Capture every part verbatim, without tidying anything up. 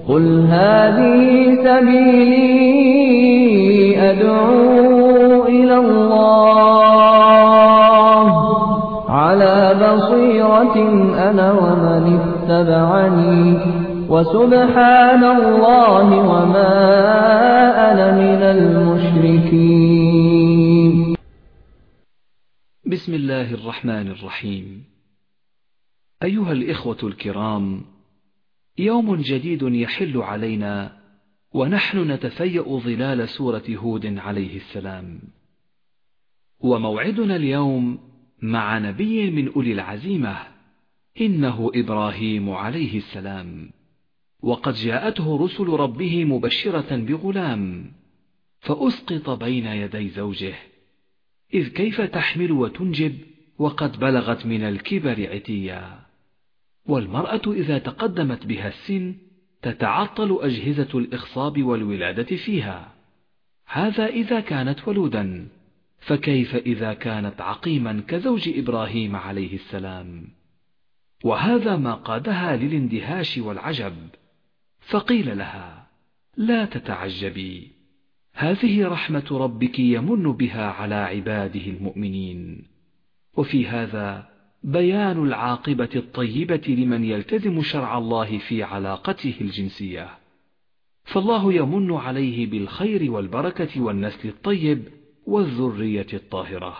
قل هذه سبيلي أدعو إلى الله على بصيرة أنا ومن اتبعني وسبحان الله وما أنا من المشركين. بسم الله الرحمن الرحيم. أيها الإخوة الكرام، يوم جديد يحل علينا ونحن نتفيأ ظلال سورة هود عليه السلام، وموعدنا اليوم مع نبي من أولي العزيمة، إنه إبراهيم عليه السلام. وقد جاءته رسل ربه مبشرة بغلام، فأسقط بين يدي زوجه، إذ كيف تحمل وتنجب وقد بلغت من الكبر عتيا. والمرأة إذا تقدمت بها السن تتعطل أجهزة الإخصاب والولادة فيها، هذا إذا كانت ولودا، فكيف إذا كانت عقيما كزوج إبراهيم عليه السلام؟ وهذا ما قادها للاندهاش والعجب، فقيل لها: لا تتعجبي، هذه رحمة ربك يمن بها على عباده المؤمنين. وفي هذا بيان العاقبة الطيبة لمن يلتزم شرع الله في علاقته الجنسية، فالله يمن عليه بالخير والبركة والنسل الطيب والذرية الطاهرة.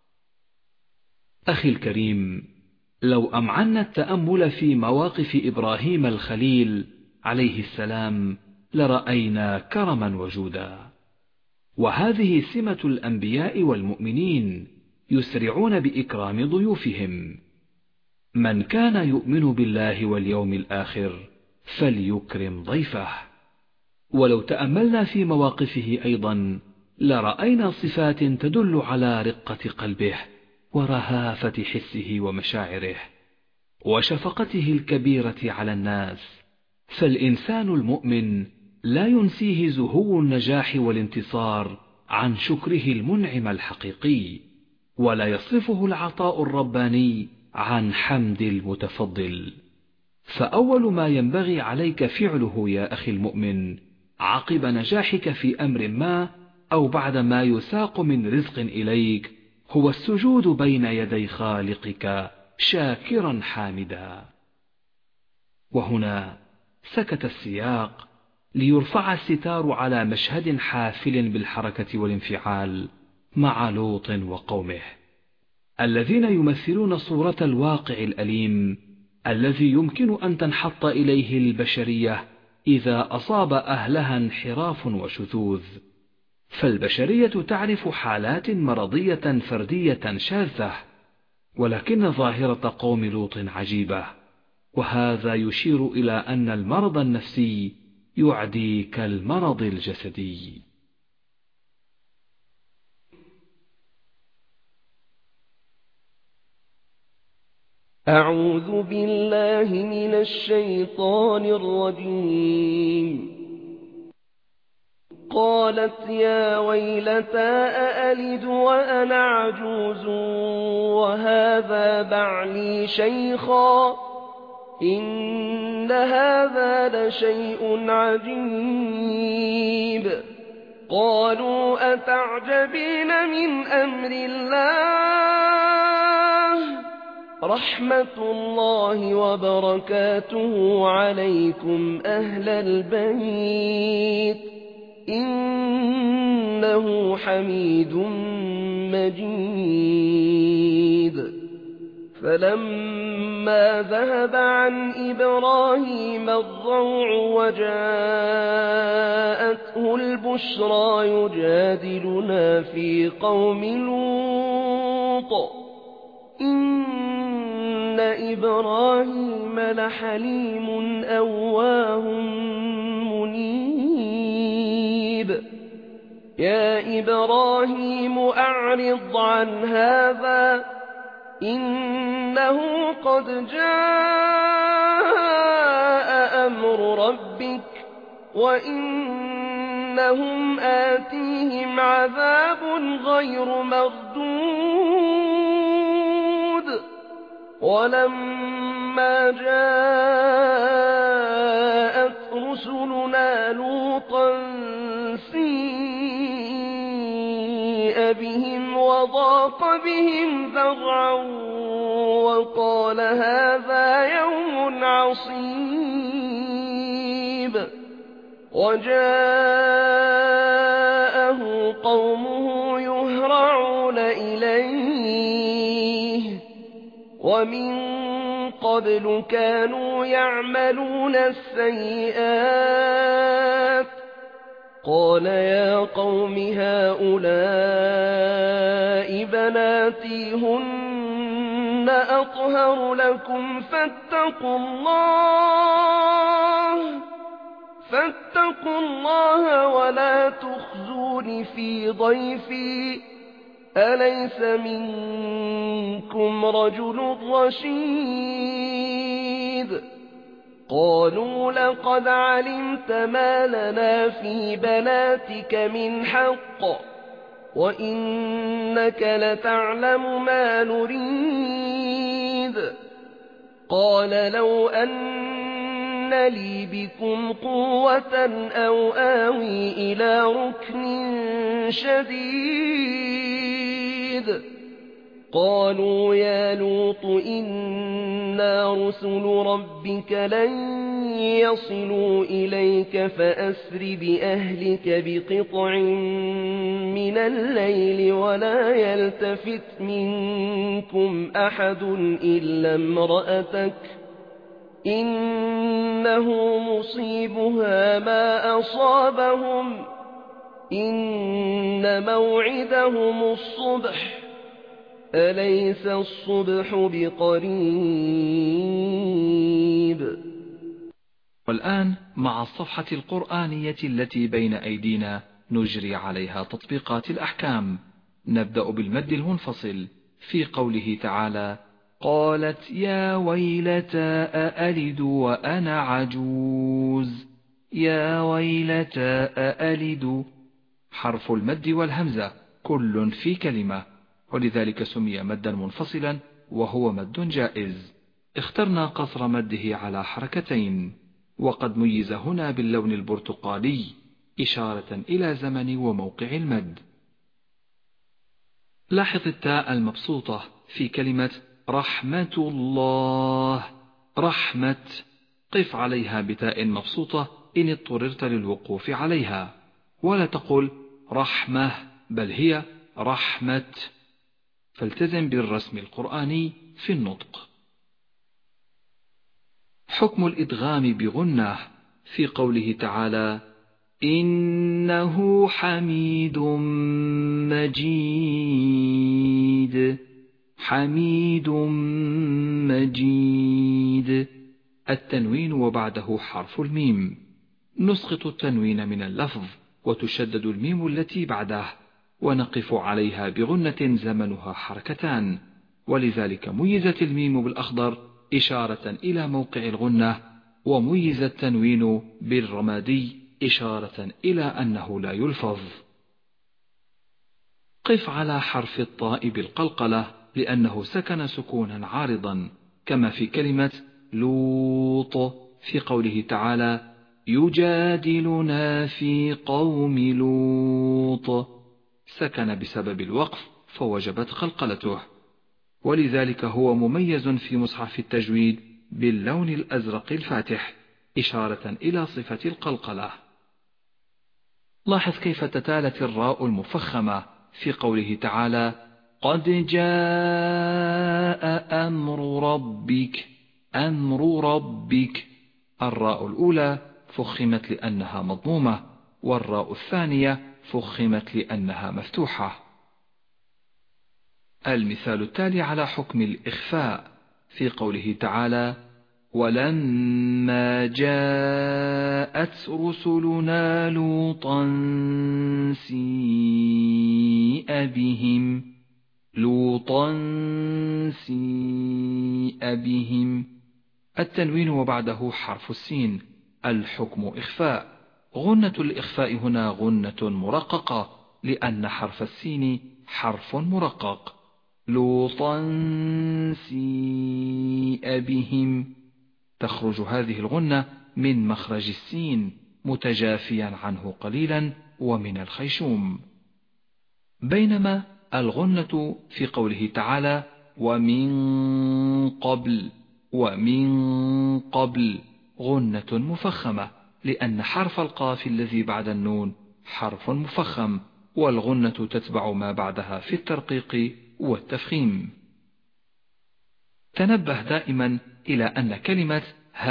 أخي الكريم، لو أمعنا التأمل في مواقف إبراهيم الخليل عليه السلام لرأينا كرما وجودا، وهذه سمة الأنبياء والمؤمنين، يسرعون بإكرام ضيوفهم. من كان يؤمن بالله واليوم الآخر فليكرم ضيفه. ولو تأملنا في مواقفه أيضا لرأينا صفات تدل على رقة قلبه ورهافة حسه ومشاعره وشفقته الكبيرة على الناس. فالإنسان المؤمن لا ينسيه زهو النجاح والانتصار عن شكره المنعم الحقيقي، ولا يصرفه العطاء الرباني عن حمد المتفضل. فأول ما ينبغي عليك فعله يا أخي المؤمن عقب نجاحك في أمر ما أو بعد ما يساق من رزق إليك هو السجود بين يدي خالقك شاكرا حامدا. وهنا سكت السياق ليرفع الستار على مشهد حافل بالحركة والانفعال مع لوط وقومه، الذين يمثلون صورة الواقع الأليم الذي يمكن أن تنحط إليه البشرية إذا أصاب أهلها انحراف وشذوذ. فالبشرية تعرف حالات مرضية فردية شاذة، ولكن ظاهرة قوم لوط عجيبة، وهذا يشير إلى أن المرض النفسي يعدي كالمرض الجسدي. أعوذ بالله من الشيطان الرجيم. قالت يا ويلتى أألد وأنا عجوز وهذا بعلي شيخا إن هذا لشيء عجيب. قالوا أتعجبين من أمر الله رحمة الله وبركاته عليكم أهل البيت إنه حميد مجيد. فلما ذهب عن إبراهيم الضوع وجاءته البشرى يجادلنا في قوم لوط إن إبراهيم لحليم أواه منيب. يا إبراهيم أعرض عن هذا إنه قد جاء أمر ربك وإنهم آتيهم عذاب غير مردود. ولما جاءت رسلنا لوطا سيء بهم وضاق بهم ذرعا وقال هذا يوم عصيب وجاءه قومه يهرعون إليه ومن قبل كانوا يعملون السيئات قال يا قوم هؤلاء بناتي هن أطهر لكم فاتقوا الله فاتقوا الله ولا تخزون في ضيفي أليس منكم رجل رشيد قالوا لقد علمت ما لنا في بناتك من حق وإنك لتعلم ما نريد قال لو أن لي بكم قوة أو آوي إلى ركن شديد قالوا يا لوط إنا رسل ربك لن يصلوا إليك فأسر بأهلك بقطع من الليل ولا يلتفت منكم أحد إلا امرأتك إنه مصيبها ما أصابهم إن موعدهم الصبح أليس الصبح بقريب. والآن مع الصفحة القرآنية التي بين أيدينا نجري عليها تطبيقات الأحكام. نبدأ بالمد المنفصل في قوله تعالى قالت يا ويلتى أألد وأنا عجوز يا ويلتى أألد حرف المد والهمزة كل في كلمة ولذلك سمي مدا منفصلا وهو مد جائز. اخترنا قصر مده على حركتين وقد ميز هنا باللون البرتقالي إشارة إلى زمن وموقع المد. لاحظ التاء المبسوطة في كلمة رحمة الله رحمة قف عليها بتاء مبسوطة إن اضطررت للوقوف عليها ولا تقل رحمة بل هي رحمة فالتزم بالرسم القرآني في النطق. حكم الإدغام بغنة في قوله تعالى إنه حميد مجيد حميد مجيد التنوين وبعده حرف الميم نسقط التنوين من اللفظ وتشدد الميم التي بعده ونقف عليها بغنة زمنها حركتان ولذلك ميزت الميم بالأخضر إشارة إلى موقع الغنة وميز التنوين بالرمادي إشارة إلى أنه لا يلفظ. قف على حرف الطاء بالقلقلة لأنه سكن سكونا عارضا كما في كلمة لوط في قوله تعالى يجادلنا في قوم لوط سكن بسبب الوقف فوجبت قلقلته ولذلك هو مميز في مصحف التجويد باللون الأزرق الفاتح إشارة إلى صفة القلقلة. لاحظ كيف تتالت الراء المفخمة في قوله تعالى قد جاء أمر ربك أمر ربك الراء الأولى فخمت لأنها مضمومة والراء الثانية فخمت لأنها مفتوحة. المثال التالي على حكم الإخفاء في قوله تعالى ولما جاءت رسلنا لوطا سيء بهم لوطا سيء بهم التنوين وبعده حرف السين الحكم إخفاء. غنة الإخفاء هنا غنة مرققة لأن حرف السين حرف مرقق لوطا سيء بهم تخرج هذه الغنة من مخرج السين متجافيا عنه قليلا ومن الخيشوم. بينما الغنة في قوله تعالى ومن قبل ومن قبل غنة مفخمة، لأن حرف القاف الذي بعد النون حرف مفخم، والغنة تتبع ما بعدها في الترقيق والتفخيم. تنبه دائما إلى أن كلمة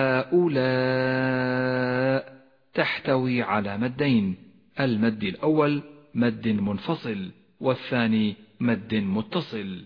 هؤلاء تحتوي على مدين، المد الأول مد منفصل والثاني مد متصل.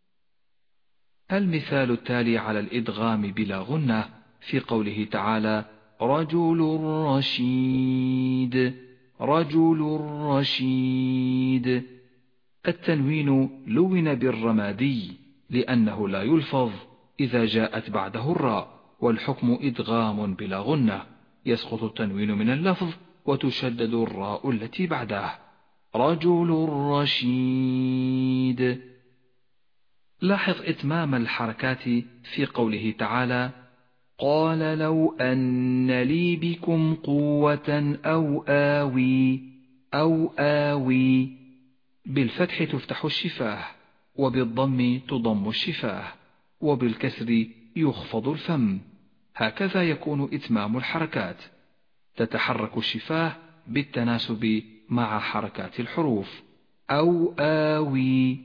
المثال التالي على الإدغام بلا غنة في قوله تعالى رجل رشيد، رجل رشيد. التنوين لون بالرمادي لأنه لا يلفظ إذا جاءت بعده الراء، والحكم إدغام بلا غنة، يسقط التنوين من اللفظ وتشدد الراء التي بعده. رجل رشيد. لاحظ إتمام الحركات في قوله تعالى قال لو أن لي بكم قوة أو آوي، أو آوي بالفتح تفتح الشفاه، وبالضم تضم الشفاه، وبالكسر يخفض الفم. هكذا يكون إتمام الحركات، تتحرك الشفاه بالتناسب مع حركات الحروف. أو آوي.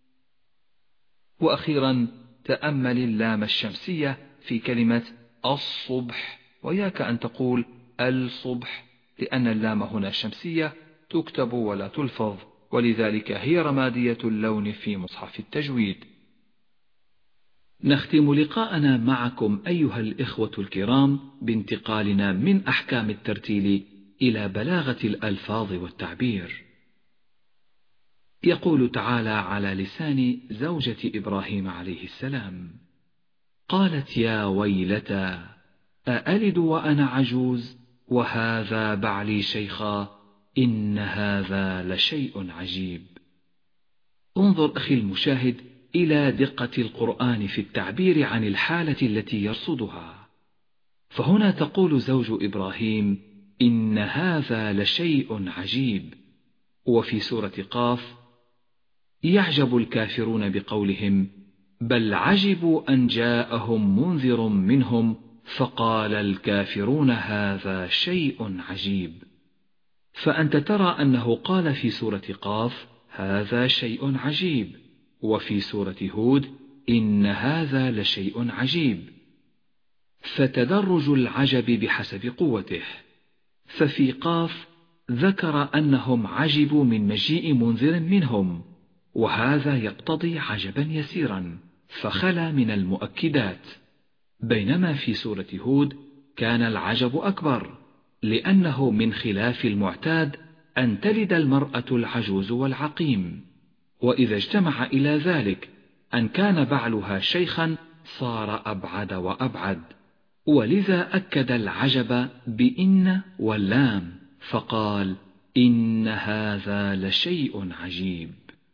وأخيرا تأمل اللام الشمسية في كلمة الصبح، وياك أن تقول الصبح، لأن اللام هنا شمسية تكتب ولا تلفظ، ولذلك هي رمادية اللون في مصحف التجويد. نختم لقاءنا معكم أيها الإخوة الكرام بانتقالنا من أحكام الترتيل إلى بلاغة الألفاظ والتعبير. يقول تعالى على لسان زوجة إبراهيم عليه السلام قالت يا ويلتى أألد وأنا عجوز وهذا بعلي شيخا إن هذا لشيء عجيب. انظر أخي المشاهد إلى دقة القرآن في التعبير عن الحالة التي يرصدها، فهنا تقول زوج إبراهيم إن هذا لشيء عجيب، وفي سورة قاف يعجب الكافرون بقولهم بل عجبوا أن جاءهم منذر منهم فقال الكافرون هذا شيء عجيب. فأنت ترى أنه قال في سورة قاف هذا شيء عجيب، وفي سورة هود إن هذا لشيء عجيب، فتدرج العجب بحسب قوته. ففي قاف ذكر أنهم عجبوا من مجيء منذر منهم، وهذا يقتضي عجبا يسيرا فخلا من المؤكدات، بينما في سورة هود كان العجب أكبر، لأنه من خلاف المعتاد أن تلد المرأة العجوز والعقيم، وإذا اجتمع إلى ذلك أن كان بعلها شيخا صار أبعد وأبعد، ولذا أكد العجب بإن واللام فقال إن هذا لشيء عجيب.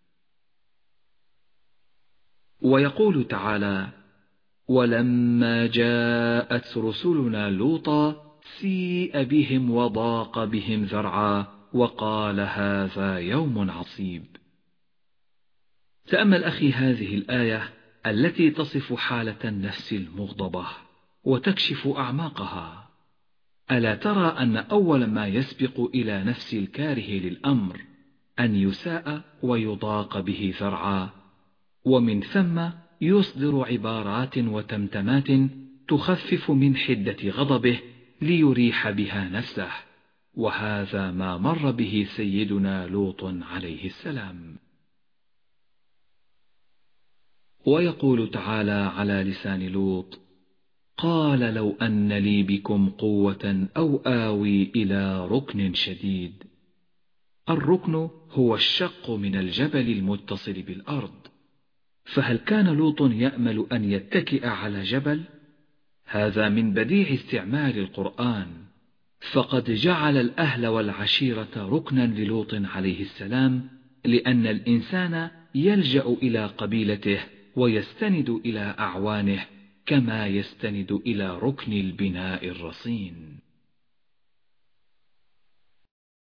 ويقول تعالى ولما جاءت رسلنا لوطا سيء بهم وضاق بهم ذرعا وقال هذا يوم عصيب. تأمل أخي هذه الآية التي تصف حالة النفس المغضبة وتكشف أعماقها. ألا ترى أن أول ما يسبق إلى نفس الكاره للأمر أن يساء ويضاق به ذرعا، ومن ثم يصدر عبارات وتمتمات تخفف من حدة غضبه ليريح بها نفسه، وهذا ما مر به سيدنا لوط عليه السلام. ويقول تعالى على لسان لوط قال لو أن لي بكم قوة أو آوي إلى ركن شديد. الركن هو الشق من الجبل المتصل بالأرض، فهل كان لوط يأمل أن يتكئ على جبل؟ هذا من بديع استعمال القرآن، فقد جعل الأهل والعشيرة ركنا للوط عليه السلام، لأن الإنسان يلجأ إلى قبيلته ويستند إلى أعوانه كما يستند إلى ركن البناء الرصين.